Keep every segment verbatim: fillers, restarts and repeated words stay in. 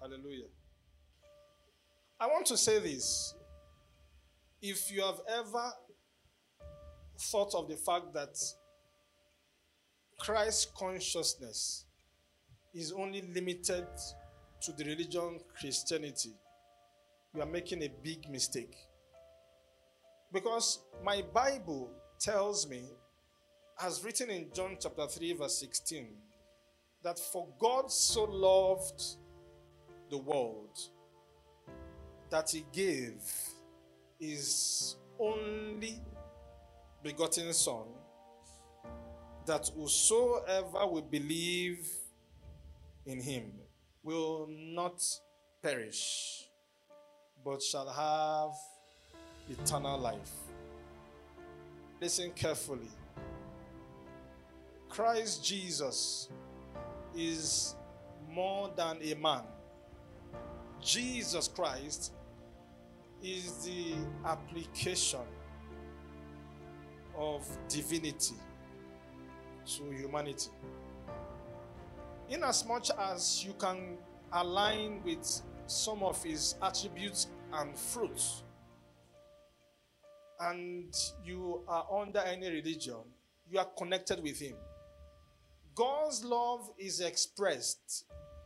Hallelujah. I want to say this. If you have ever thought of the fact that Christ consciousness is only limited to the religion Christianity, you are making a big mistake. Because my Bible tells me, as written in John chapter three, verse sixteen, that for God so loved the world that he gave his only begotten Son, that whosoever will believe in him will not perish, but shall have eternal life. Listen carefully. Christ Jesus is more than a man. Jesus Christ is the application of divinity to humanity. Inasmuch as you can align with some of his attributes and fruits, and you are under any religion, you are connected with him. God's love is expressed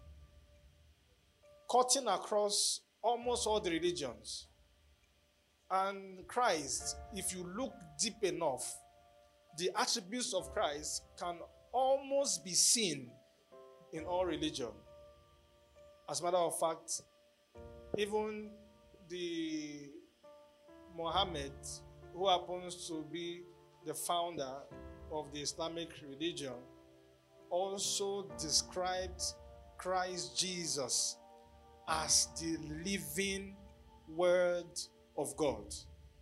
cutting across almost all the religions. And Christ, if you look deep enough, the attributes of Christ can almost be seen in all religion. As a matter of fact, even the Muhammad, who happens to be the founder of the Islamic religion, also described Christ Jesus as the living Word of God.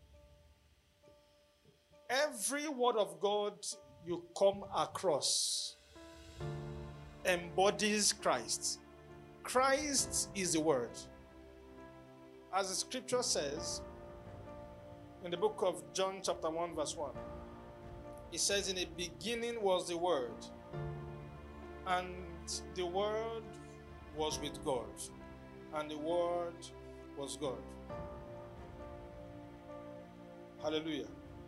Every word of God you come across embodies Christ. Christ is the Word. As the scripture says in the book of John chapter one verse one, it says, in the beginning was the Word, and the Word was with God, and the Word was God. Hallelujah.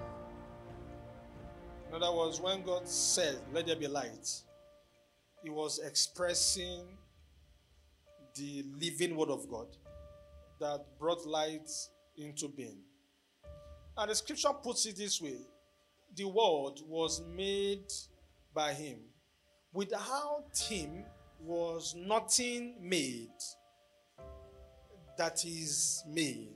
In other words, when God said, let there be light, he was expressing the living Word of God that brought light into being. And the scripture puts it this way: the world was made by him. Without him was nothing made that is made.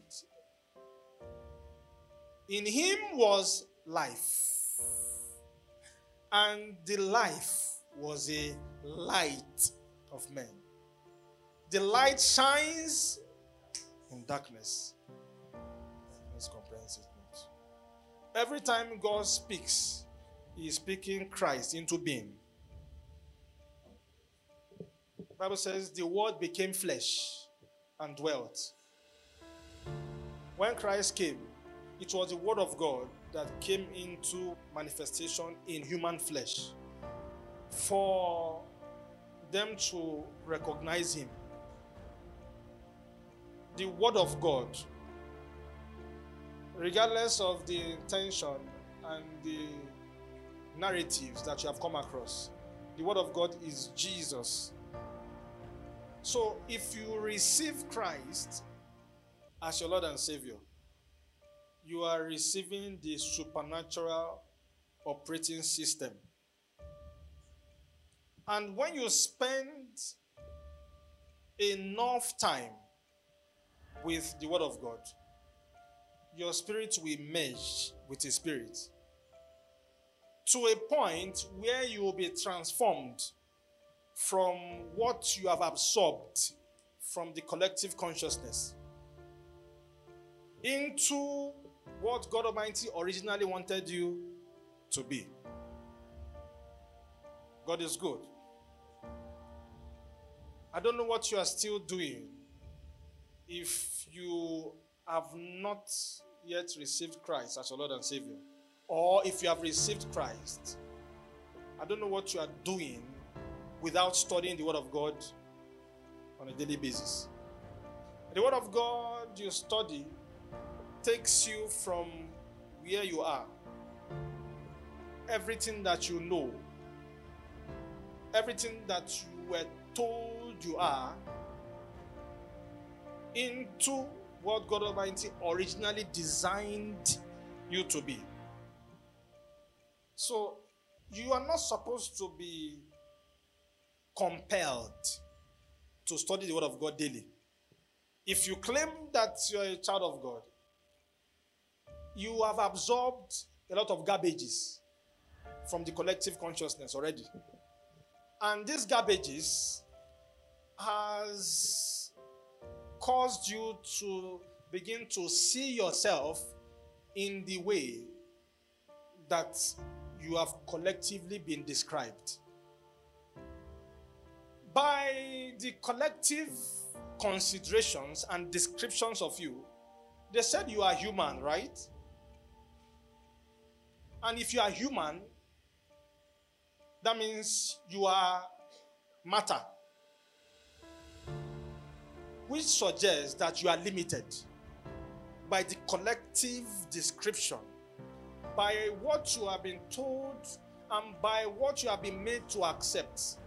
In him was life, and the life was a light of men. The light shines in darkness. Darkness comprehends it not. Every time God speaks, he is speaking Christ into being. The Bible says the word became flesh and dwelt. When Christ came, it was the word of God that came into manifestation in human flesh for them to recognize him. The word of God, regardless of the intention and the narratives that you have come across, the word of God is Jesus. So if you receive Christ as your Lord and Savior, you are receiving the supernatural operating system. And when you spend enough time with the Word of God, your spirit will merge with His Spirit to a point where you will be transformed from what you have absorbed from the collective consciousness into what God Almighty originally wanted you to be. God is good. I don't know what you are still doing if you have not yet received Christ as your Lord and Savior. Or if you have received Christ, I don't know what you are doing without studying the Word of God on a daily basis. The Word of God you study takes you from where you are, everything that you know, everything that you were told you are, into what God Almighty originally designed you to be. So, you are not supposed to be compelled to study the Word of God daily. If you claim that you're a child of God, you have absorbed a lot of garbages from the collective consciousness already. And these garbages has caused you to begin to see yourself in the way that you have collectively been described. By the collective considerations and descriptions of you, they said you are human, right? And if you are human, that means you are matter, which suggests that you are limited by the collective description, by what you have been told, and by what you have been made to accept.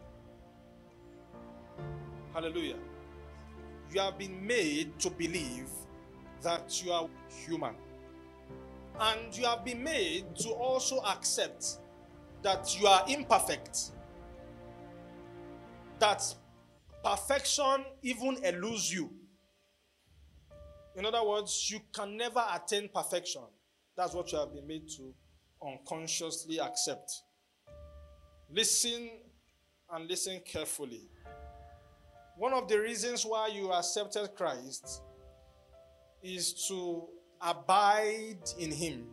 Hallelujah. You have been made to believe that you are human. And you have been made to also accept that you are imperfect. That perfection even eludes you. In other words, you can never attain perfection. That's what you have been made to unconsciously accept. Listen and listen carefully. One of the reasons why you accepted Christ is to abide in Him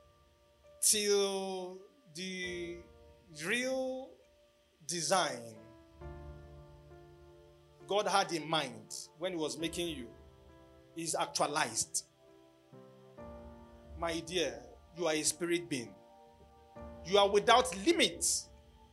till the real design God had in mind when He was making you is actualized. My dear, you are a spirit being. You are without limits.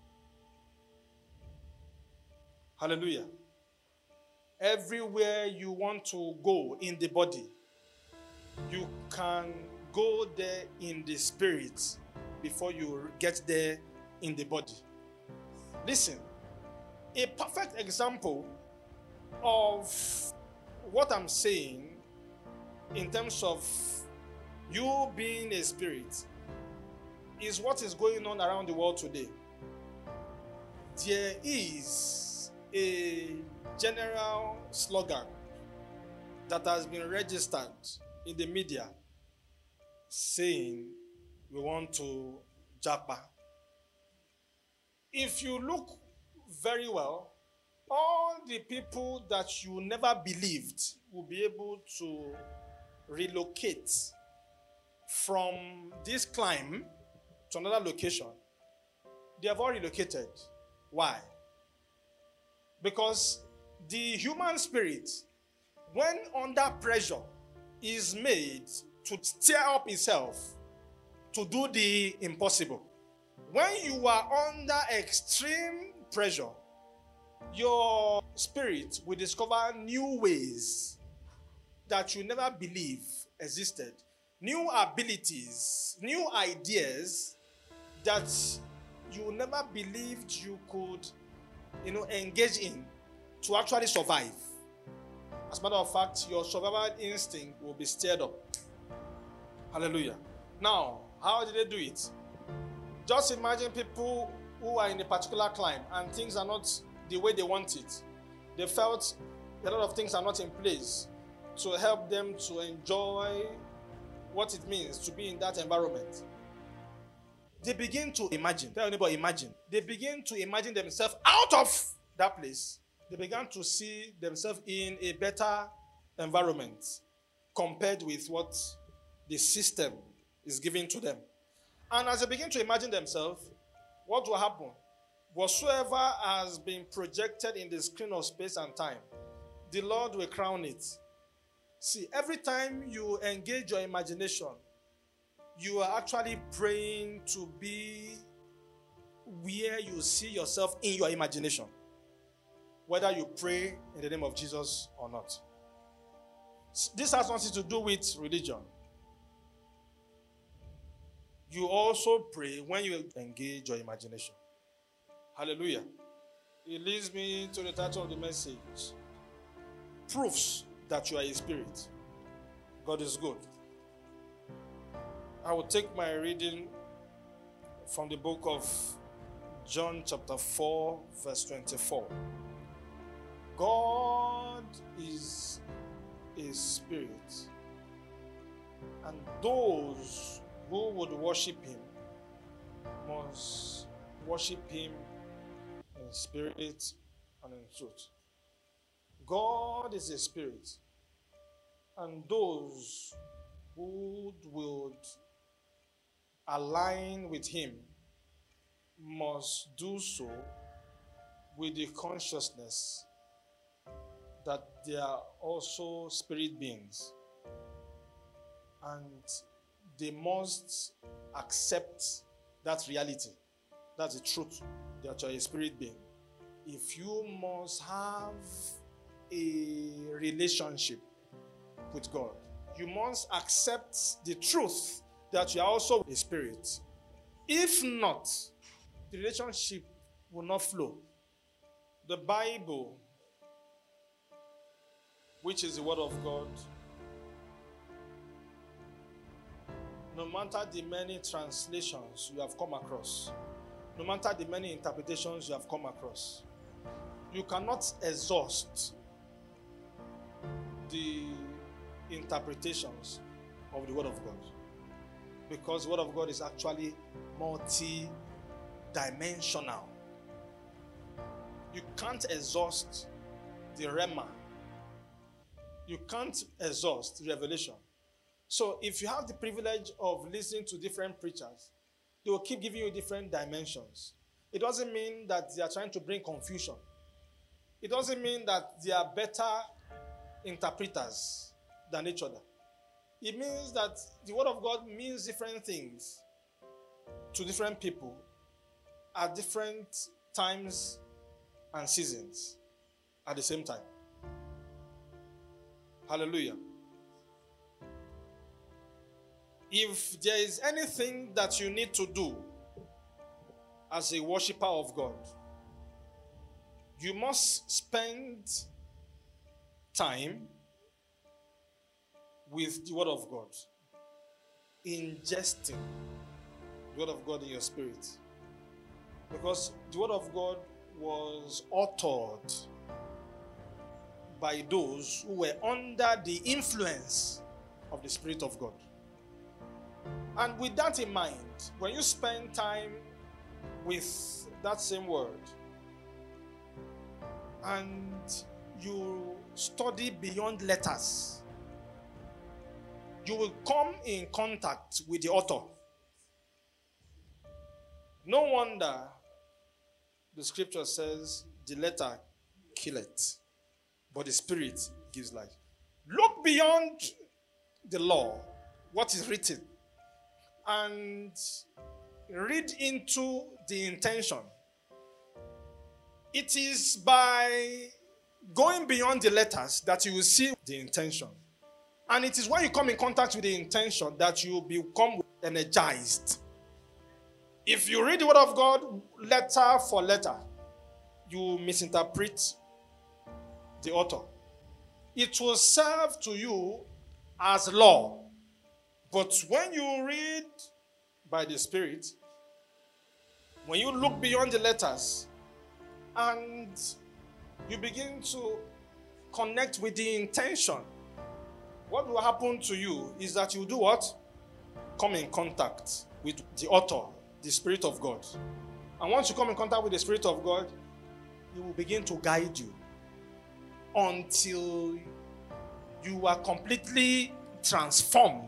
Hallelujah. Everywhere you want to go in the body, you can go there in the spirit before you get there in the body. Listen, a perfect example of what I'm saying in terms of you being a spirit is what is going on around the world today. There is a general slogan that has been registered in the media saying we want to japa. If you look very well, all the people that you never believed will be able to relocate from this climb to another location, they have all relocated. Why? Because the human spirit, when under pressure, is made to stir up itself to do the impossible. When you are under extreme pressure, your spirit will discover new ways that you never believed existed, new abilities, new ideas that you never believed you could, you know, engage in to actually survive. As a matter of fact, your survival instinct will be stirred up. Hallelujah. Now, how did they do it? Just imagine people who are in a particular climb and things are not the way they want it. They felt a lot of things are not in place to help them to enjoy what it means to be in that environment. They begin to imagine. Tell anybody, imagine. They begin to imagine themselves out of that place. They began to see themselves in a better environment compared with what the system is giving to them. And as they begin to imagine themselves, what will happen? Whatsoever has been projected in the screen of space and time, the Lord will crown it. See, every time you engage your imagination, you are actually praying to be where you see yourself in your imagination. whether you pray in the name of Jesus or not. This has nothing to do with religion. You also pray when you engage your imagination. Hallelujah. It leads me to the title of the message. Proofs that you are a spirit. God is good. I will take my reading from the book of John chapter four, verse twenty-four. God is a spirit, and those who would worship him must worship him in spirit and in truth. God is a spirit, and those who would align with him must do so with the consciousness that they are also spirit beings, and they must accept that reality. That's the truth, that you're a spirit being. If you must have a relationship with God, you must accept the truth that you are also a spirit. If not, the relationship will not flow. The Bible, which is the word of God, no matter the many translations you have come across, no matter the many interpretations you have come across, you cannot exhaust the interpretations of the word of God, because the word of God is actually multi-dimensional. You can't exhaust the Rhema. You can't exhaust revelation. So if you have the privilege of listening to different preachers, they will keep giving you different dimensions. It doesn't mean that they are trying to bring confusion. It doesn't mean that they are better interpreters than each other. It means that the word of God means different things to different people at different times and seasons at the same time. Hallelujah. If there is anything that you need to do as a worshiper of God, you must spend time with the word of God, ingesting the word of God in your spirit. Because the word of God was authored by those who were under the influence of the Spirit of God. And with that in mind, when you spend time with that same word and you study beyond letters, you will come in contact with the author. No wonder the scripture says the letter killeth, but the spirit gives life. Look beyond the law, what is written, and read into the intention. It is by going beyond the letters that you will see the intention. And it is when you come in contact with the intention that you become energized. If you read the word of God letter for letter, you misinterpret the author. It will serve to you as law. But when you read by the Spirit, when you look beyond the letters and you begin to connect with the intention, what will happen to you is that you do what? Come in contact with the author, the Spirit of God. And once you come in contact with the Spirit of God, He will begin to guide you until you are completely transformed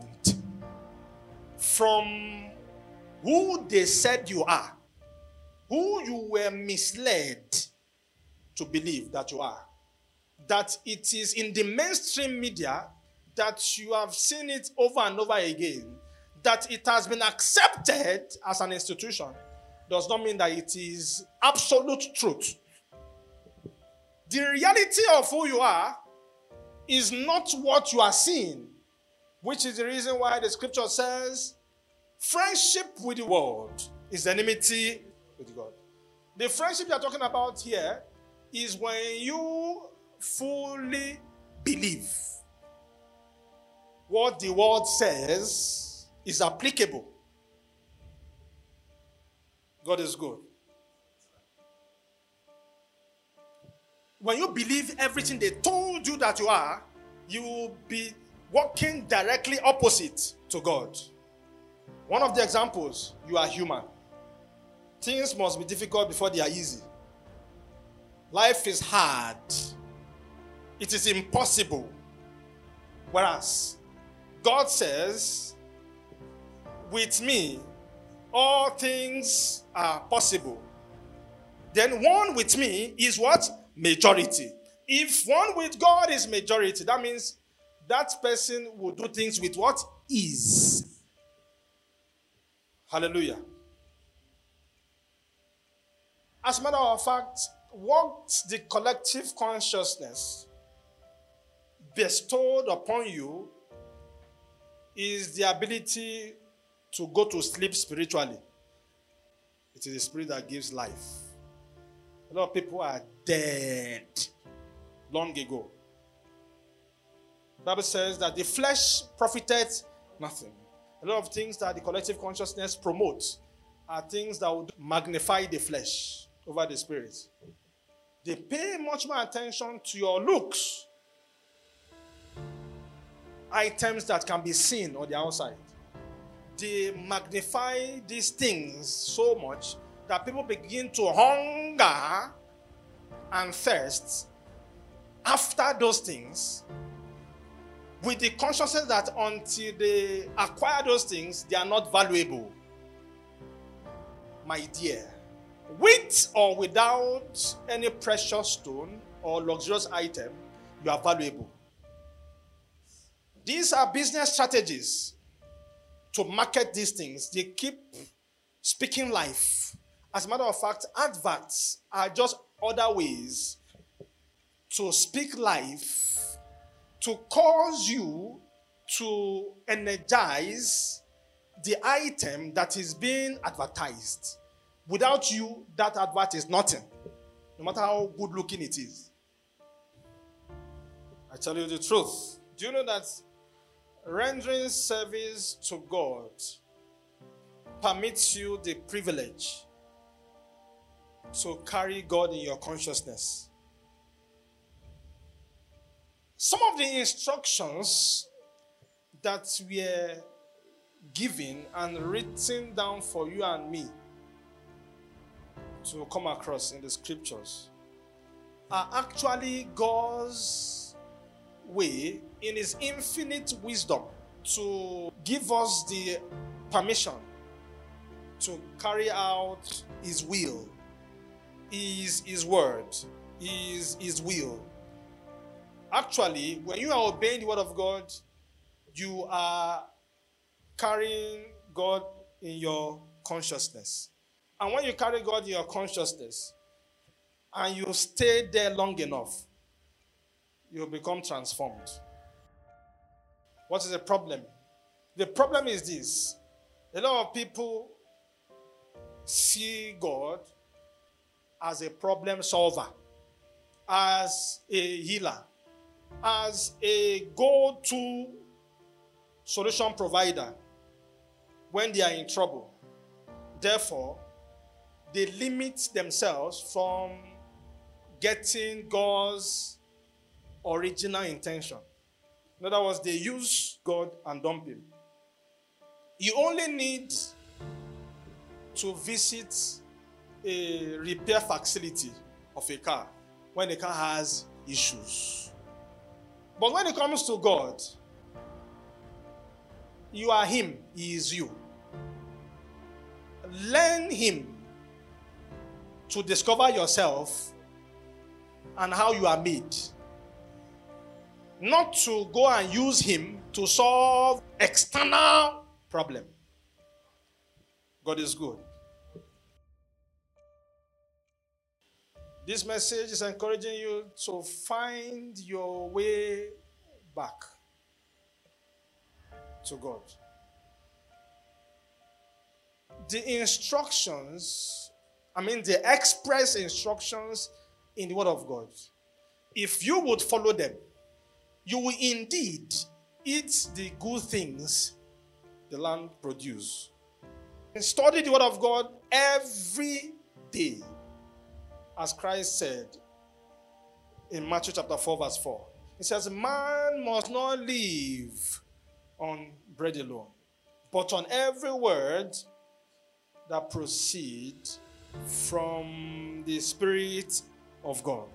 from who they said you are, who you were misled to believe that you are. That it is in the mainstream media that you have seen it over and over again, that it has been accepted as an institution, does not mean that it is absolute truth. The reality of who you are is not what you are seeing, which is the reason why the scripture says friendship with the world is enmity with God. The friendship you're talking about here is when you fully believe what the word says is applicable. God is good. When you believe everything they told you that you are, you will be walking directly opposite to God. One of the examples, you are human. Things must be difficult before they are easy. Life is hard. It is impossible. Whereas God says, with me, all things are possible. Then one with me is what? Majority. If one with God is majority, that means that person will do things with what? Ease. Hallelujah. As a matter of fact, what the collective consciousness bestowed upon you is the ability to go to sleep spiritually. It is the spirit that gives life. A lot of people are dead long ago. The Bible says that the flesh profited nothing. A lot of things that the collective consciousness promotes are things that would magnify the flesh over the spirit. They pay much more attention to your looks, items that can be seen on the outside. They magnify these things so much that people begin to hunger and thirst after those things, with the consciousness that until they acquire those things, they are not valuable. My dear, with or without any precious stone or luxurious item, you are valuable. These are business strategies to market these things. They keep speaking life. As a matter of fact, adverts are just other ways to speak life, to cause you to energize the item that is being advertised. Without you, that advert is nothing, no matter how good looking it is. I tell you the truth. Do you know that rendering service to God permits you the privilege to carry God in your consciousness? Some of the instructions that were given and written down for you and me to come across in the scriptures are actually God's way in his infinite wisdom to give us the permission to carry out his will, his, his word, his, his will. Actually, when you are obeying the word of God, you are carrying God in your consciousness. And when you carry God in your consciousness and you stay there long enough, you'll become transformed. What is the problem? The problem is this. A lot of people see God as a problem solver, as a healer, as a go-to solution provider when they are in trouble. Therefore, they limit themselves from getting God's original intention. In other words, they use God and dump him. You only need to visit a repair facility of a car when the car has issues. But when it comes to God, you are him, he is you. Learn him to discover yourself and how you are made. Not to go and use him to solve external problem. God is good. This message is encouraging you to find your way back to God. The instructions, I mean the express instructions in the Word of God, if you would follow them, you will indeed eat the good things the land produce. And study the Word of God every day, as Christ said in Matthew chapter four, verse four. He says, man must not live on bread alone, but on every word that proceeds from the Spirit of God.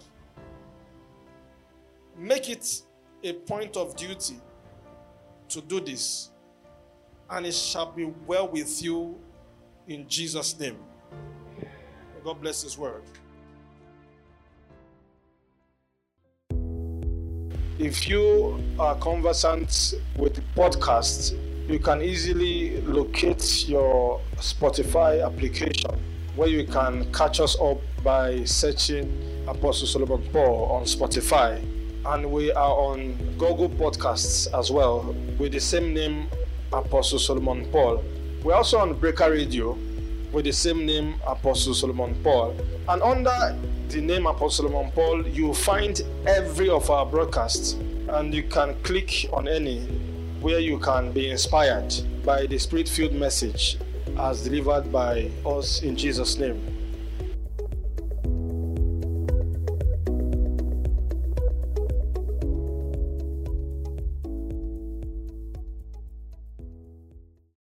Make it a point of duty to do this, and it shall be well with you in Jesus' name. God bless His word. If you are conversant with the podcast, you can easily locate your Spotify application where you can catch us up by searching Apostle Solomon Paul on Spotify. And we are on Google Podcasts as well with the same name, Apostle Solomon Paul. We're also on Breaker Radio with the same name, Apostle Solomon Paul. And under the name Apostle Solomon Paul, you'll find every of our broadcasts, and you can click on any where you can be inspired by the Spirit-filled message as delivered by us in Jesus' name.